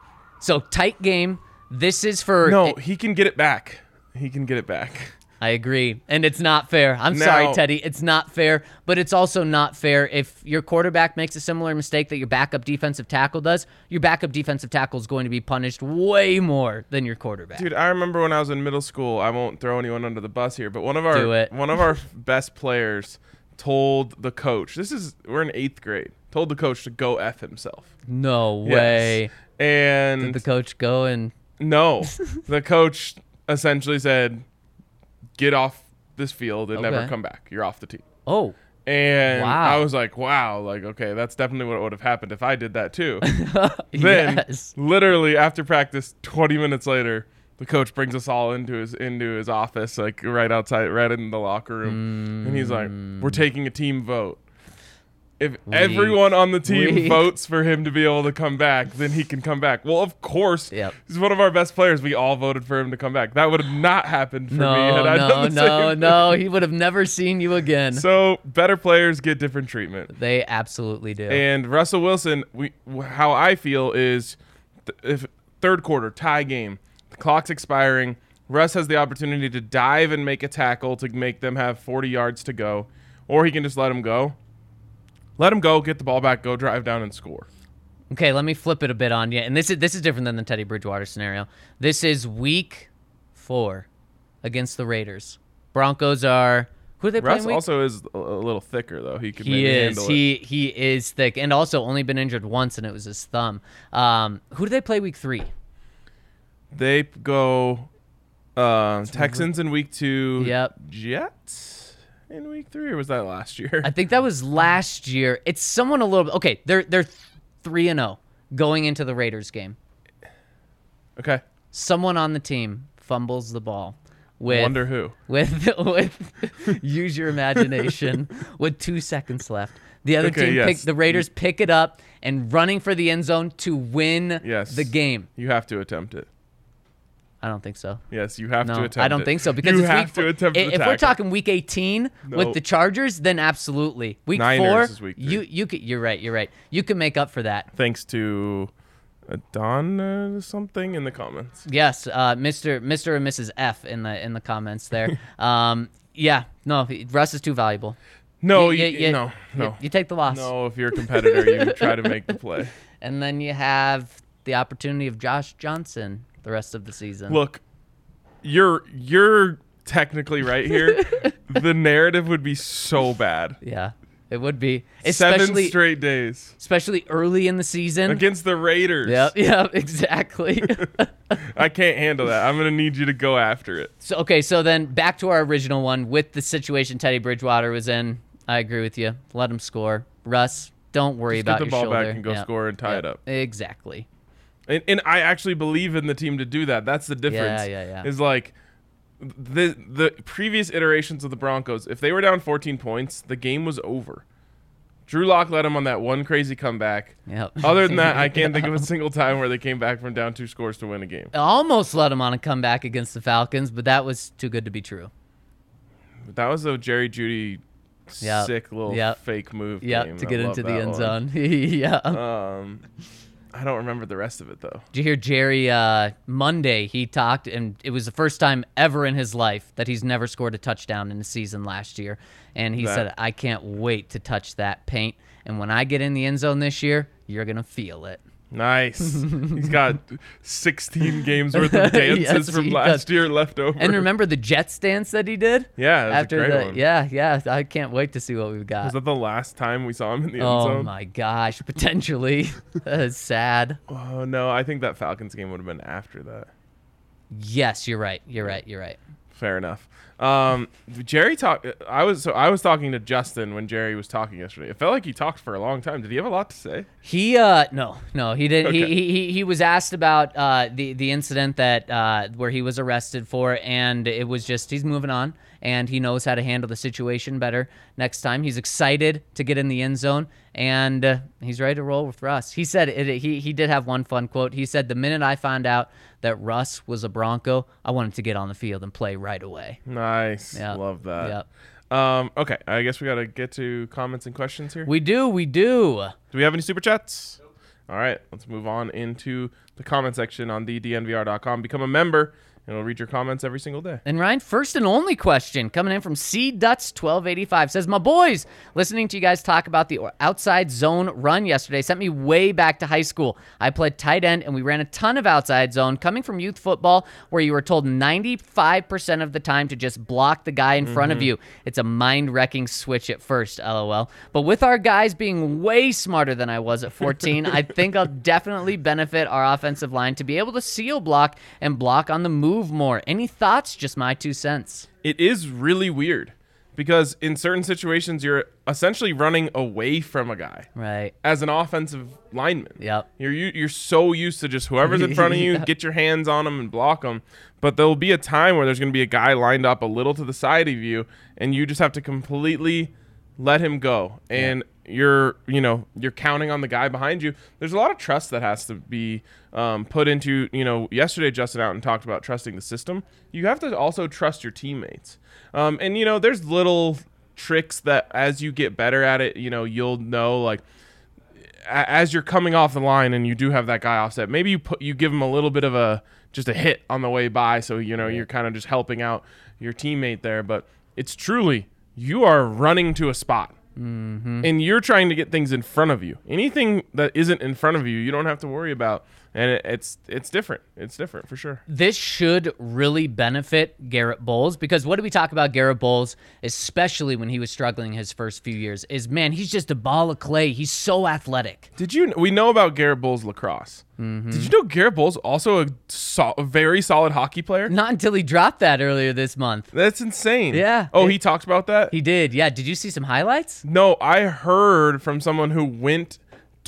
E: So tight game. This is for...
D: No, he can get it back. He can get it back.
E: I agree. And it's not fair. I'm sorry, Teddy. It's not fair. But it's also not fair if your quarterback makes a similar mistake that your backup defensive tackle does. Your backup defensive tackle is going to be punished way more than your quarterback.
D: Dude, I remember when I was in middle school, I won't throw anyone under the bus here, but one of our best players told the coach, we're in 8th grade, told the coach to go F himself.
E: No way.
D: Yes. And
E: did the coach go and...
D: No. The coach essentially said, get off this field and never come back. You're off the team.
E: Oh.
D: And
E: wow.
D: I was like, wow, like, okay, that's definitely what would have happened if I did that too. Then, literally after practice, 20 minutes later, the coach brings us all into his office, like right outside, right in the locker room. And he's like, we're taking a team vote. If everyone on the team votes for him to be able to come back, then he can come back. Well, of course, he's one of our best players. We all voted for him to come back. That would have not happened for me had I done the same thing.
E: No, he would have never seen you again.
D: So better players get different treatment.
E: They absolutely do.
D: And Russell Wilson, how I feel is, if third quarter, tie game, the clock's expiring, Russ has the opportunity to dive and make a tackle to make them have 40 yards to go, or he can just let him go. Let him go, get the ball back, go drive down and score.
E: Okay, let me flip it a bit on you. And this is different than the Teddy Bridgewater scenario. This is week 4 against the Raiders. Broncos are... Who are they playing?
D: Russ also is a little thicker, though. He can maybe handle it.
E: He is thick. And also only been injured once, and it was his thumb. Who do they play week 3?
D: They go Texans in week 2.
E: Yep.
D: Jets in week 3, or was that last year?
E: I think that was last year. It's someone a little bit... Okay, they're 3-0 going into the Raiders game.
D: Okay.
E: Someone on the team fumbles the ball.
D: Wonder who.
E: With use your imagination. With 2 seconds left. The other team, the Raiders pick it up and running for the end zone to win the game.
D: You have to attempt it.
E: I don't think so.
D: Yes, you have to attempt it.
E: I don't think so because if we're talking week 18 with the Chargers, then absolutely. Week
D: Niners
E: 4,
D: is week 3.
E: You're right. You can make up for that.
D: Thanks to Don something in the comments.
E: Yes, Mr. and Mrs. F in the comments there. Russ is too valuable.
D: No,
E: no. You take the loss.
D: No, if you're a competitor, you try to make the play.
E: And then you have the opportunity of Josh Johnson the rest of the season.
D: Look, you're technically right here. The narrative would be so bad.
E: Yeah, it would be.
D: 7 straight days.
E: Especially early in the season.
D: Against the Raiders.
E: Yep, exactly.
D: I can't handle that. I'm going to need you to go after it.
E: So then back to our original one with the situation Teddy Bridgewater was in. I agree with you. Let him score. Russ, don't worry about your shoulder.
D: Get the ball back and go score and tie it up.
E: Exactly.
D: And I actually believe in the team to do that. That's the difference.
E: Yeah.
D: Is like the previous iterations of the Broncos, if they were down 14 points, the game was over. Drew Lock led them on that one crazy comeback.
E: Yep.
D: Other than that, I can't think of a single time where they came back from down 2 scores to win a game.
E: Almost led them on a comeback against the Falcons, but that was too good to be true.
D: That was a Jerry Jeudy sick little fake move game.
E: To get into the end zone.
D: I don't remember the rest of it, though.
E: Did you hear Jerry Monday? He talked, and it was the first time ever in his life that he's never scored a touchdown in a season last year. And he said, I can't wait to touch that paint. And when I get in the end zone this year, you're going to feel it.
D: Nice. He's got 16 games worth of dances from last year left over.
E: And remember the Jets dance that he did?
D: Yeah, that was a great one.
E: Yeah. I can't wait to see what we've got.
D: Was that the last time we saw him in the end zone?
E: Oh, my gosh. Potentially. That is sad.
D: Oh, no. I think that Falcons game would have been after that.
E: Yes, you're right.
D: Fair enough. Jerry talked. I was talking to Justin when Jerry was talking yesterday. It felt like he talked for a long time. Did he have a lot to say?
E: He no, he didn't.
D: Okay.
E: He was asked about the incident that where he was arrested for, and it was just he's moving on, and he knows how to handle the situation better next time. He's excited to get in the end zone, and he's ready to roll with Russ. He said he did have one fun quote. He said, "The minute I found out that Russ was a Bronco, I wanted to get on the field and play right away."
D: Nice.
E: Yep.
D: Love that.
E: Yep.
D: Okay, I guess we got to get to comments and questions here.
E: We do.
D: Do we have any super chats? All right, let's move on into the comment section on thednvr.com. Become a member, and we'll read your comments every single day.
E: And Ryan, first and only question coming in from CDuts1285 says, my boys, listening to you guys talk about the outside zone run yesterday sent me way back to high school. I played tight end, and we ran a ton of outside zone coming from youth football where you were told 95% of the time to just block the guy in front of you. It's a mind-wrecking switch at first, LOL. But with our guys being way smarter than I was at 14, I think I'll definitely benefit our offensive line to be able to seal block and block on the move more. Any thoughts? Just my 2 cents.
D: It is really weird because in certain situations you're essentially running away from a guy.
E: Right.
D: As an offensive lineman.
E: Yep.
D: You're so used to just whoever's in front of you, get your hands on them and block them. But there'll be a time where there's going to be a guy lined up a little to the side of you, and you just have to completely let him go. And you're counting on the guy behind you. There's a lot of trust that has to be put into, yesterday Justin Outen talked about trusting the system. You have to also trust your teammates. And there's little tricks that as you get better at it, you'll know, like as you're coming off the line and you do have that guy offset, maybe you give him a little bit of just a hit on the way by. So, you're kind of just helping out your teammate there, but it's truly, you are running to a spot. And you're trying to get things in front of you. Anything that isn't in front of you, you don't have to worry about. And it's different. It's different for sure.
E: This should really benefit Garrett Bowles, because what did we talk about Garrett Bowles, especially when he was struggling his first few years, is, man, he's just a ball of clay. He's so athletic.
D: We know about Garrett Bowles lacrosse. Did you know Garrett Bowles also a very solid hockey player?
E: Not until he dropped that earlier this month.
D: That's insane.
E: Yeah.
D: Oh, he talked about that?
E: He did. Yeah. Did you see some highlights?
D: No, I heard from someone who went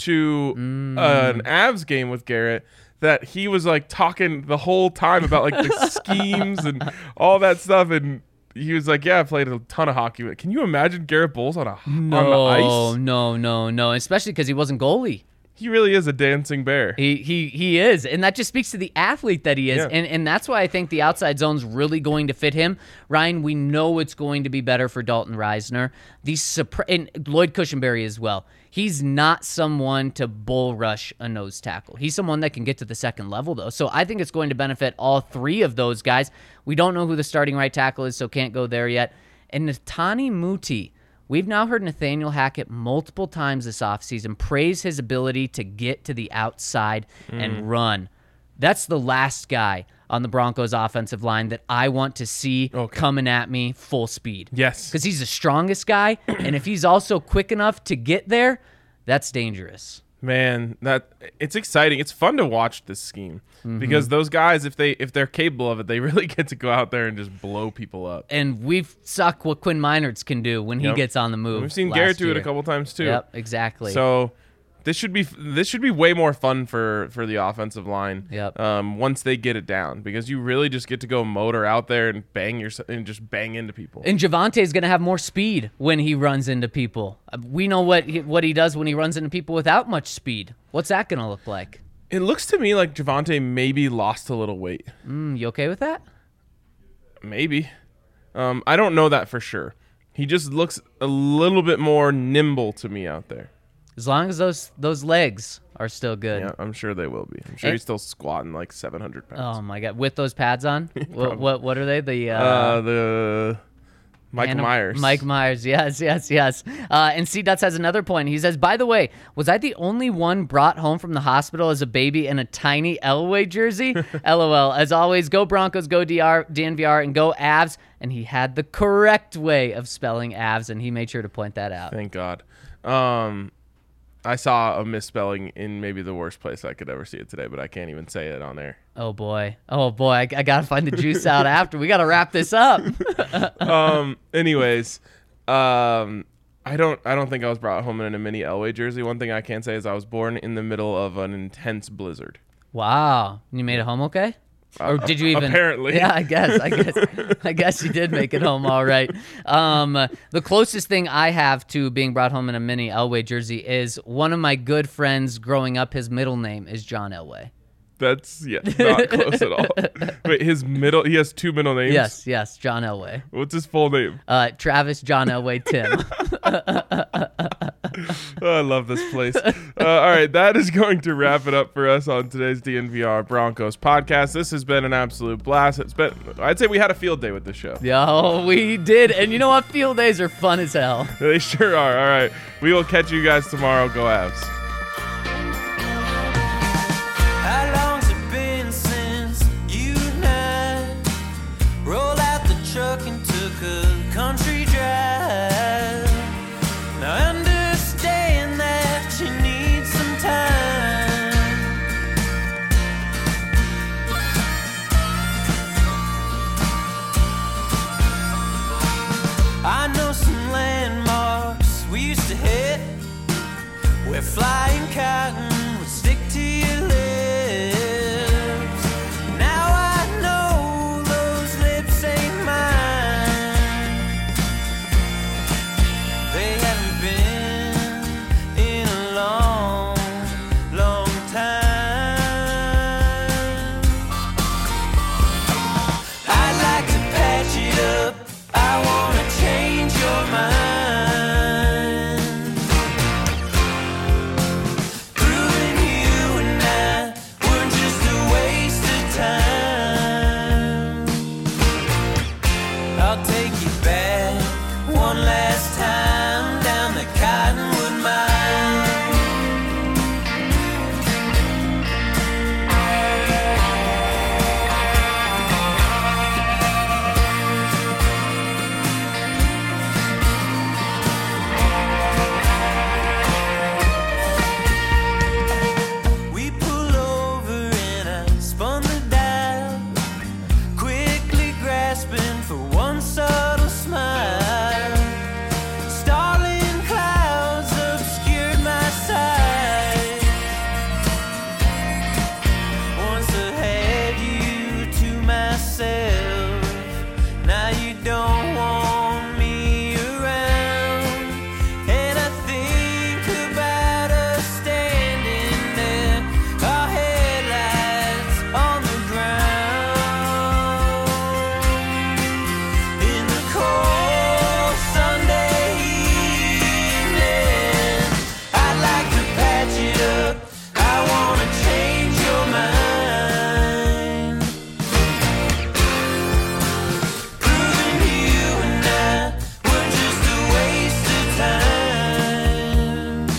D: to an Avs game with Garrett that he was like talking the whole time about like the schemes and all that stuff, and he was like, yeah, I played a ton of hockey. Can you imagine Garrett Bowles on the ice?
E: No, especially because he wasn't goalie.
D: He really is a dancing bear.
E: He is, and that just speaks to the athlete that he is, and that's why I think the outside zone's really going to fit him. Ryan, we know it's going to be better for Dalton Reisner. And Lloyd Cushenberry as well. He's not someone to bull rush a nose tackle. He's someone that can get to the second level, though. So I think it's going to benefit all three of those guys. We don't know who the starting right tackle is, so can't go there yet. And Netani Muti, we've now heard Nathaniel Hackett multiple times this offseason praise his ability to get to the outside and run. That's the last guy on the Broncos offensive line that I want to see coming at me full speed.
D: Yes.
E: Because he's the strongest guy, and if he's also quick enough to get there, that's dangerous.
D: Man, it's exciting. It's fun to watch this scheme because those guys, if they're capable of it, they really get to go out there and just blow people up.
E: And we've sucked what Quinn Meinerz can do when he gets on the move.
D: We've seen Garrett do it a couple times too.
E: Yep, exactly.
D: So this should be way more fun for the offensive line.
E: Yep.
D: Once they get it down, because you really just get to go motor out there and just bang into people.
E: And Javonte's going to have more speed when he runs into people. We know what he does when he runs into people without much speed. What's that going to look like?
D: It looks to me like Javonte maybe lost a little weight.
E: You okay with that?
D: Maybe. I don't know that for sure. He just looks a little bit more nimble to me out there.
E: As long as those legs are still good.
D: Yeah, I'm sure they will be. I'm sure he's still squatting like 700 pounds.
E: Oh my God, with those pads on? what are they?
D: The Mike Myers.
E: Mike Myers, yes. And C-Duts has another point. He says, by the way, was I the only one brought home from the hospital as a baby in a tiny Elway jersey? LOL. As always, go Broncos, go DNVR, and go Avs. And he had the correct way of spelling Avs, and he made sure to point that out.
D: Thank God. I saw a misspelling in maybe the worst place I could ever see it today, but I can't even say it on air.
E: Oh boy. I got to find the juice out after. We got to wrap this up.
D: Anyways, I don't think I was brought home in a mini Elway jersey. One thing I can say is I was born in the middle of an intense blizzard.
E: Wow. You made it home okay? Or did you even?
D: Apparently.
E: Yeah, I guess you did make it home all right. The closest thing I have to being brought home in a mini Elway jersey is one of my good friends growing up. His middle name is John Elway.
D: That's not close at all. Wait, he has two middle names?
E: Yes, John Elway.
D: What's his full name?
E: Travis John Elway Tim.
D: Oh, I love this place. All right, that is going to wrap it up for us on today's DNVR Broncos podcast. This has been an absolute blast. I'd say we had a field day with this show.
E: Yo, we did. And you know what? Field days are fun as hell.
D: They sure are. All right, we will catch you guys tomorrow. Go Avs.
F: How long's it been since you and I rolled out the truck and took a country drive? Now I understand that you need some time. I know some landmarks we used to hit where flying cotton would stick to your lips. Now I know those lips ain't mine. They haven't been in a long, long time. I'd like to patch it up. I wanna change your mind. Proving you and I weren't just a waste of time. I'll take you back one last time down the Cottonwood Mine. We pull over and I spun the dial, quickly grasping for one subtle smile. Starling clouds obscured my sight. Once I had you to myself, now you don't want me around. And I think about us standing there, our headlights on the ground. In the cold Sunday evening, I'd like to patch it up. I wanna change your mind. Proving you and I were just a waste of time.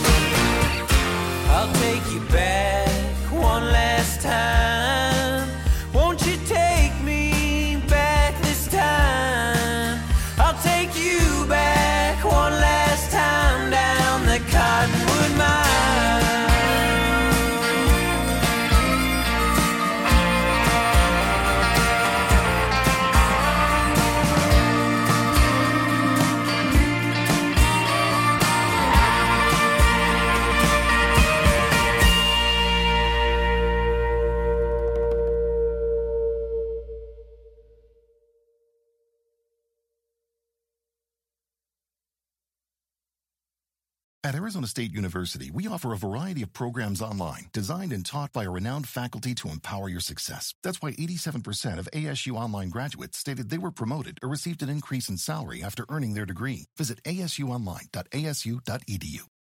F: I'll take you back one last time. Won't you take me back this time? I'll take you back one last time down the Cottonwood Mine.
G: At Arizona State University, we offer a variety of programs online designed and taught by a renowned faculty to empower your success. That's why 87% of ASU online graduates stated they were promoted or received an increase in salary after earning their degree. Visit asuonline.asu.edu.